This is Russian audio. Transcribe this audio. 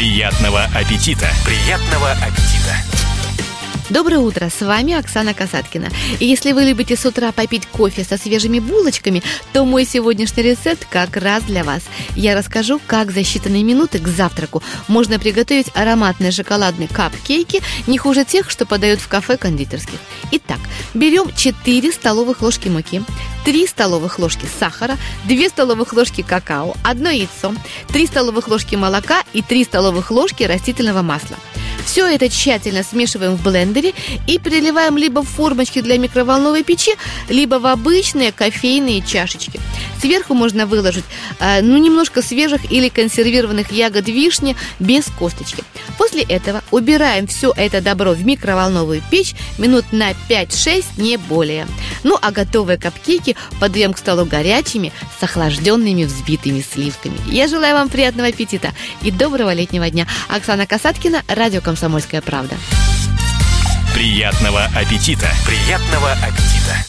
Приятного аппетита! Приятного аппетита! Доброе утро, с вами Оксана Касаткина. И если вы любите с утра попить кофе со свежими булочками, то мой сегодняшний рецепт как раз для вас. Я расскажу, как за считанные минуты к завтраку можно приготовить ароматные шоколадные капкейки, не хуже тех, что подают в кафе кондитерских. Итак, берем 4 столовых ложки муки, 3 столовых ложки сахара, 2 столовых ложки какао, 1 яйцо, 3 столовых ложки молока и 3 столовых ложки растительного масла. Все это тщательно смешиваем в блендере и переливаем либо в формочки для микроволновой печи, либо в обычные кофейные чашечки. Сверху можно выложить немножко свежих или консервированных ягод вишни без косточки. После этого убираем все это добро в микроволновую печь минут на 5-6, не более. Ну а готовые капкейки подаем к столу горячими с охлажденными взбитыми сливками. Я желаю вам приятного аппетита и доброго летнего дня. Оксана Касаткина, радио «Комсомольская правда». Приятного аппетита! Приятного аппетита!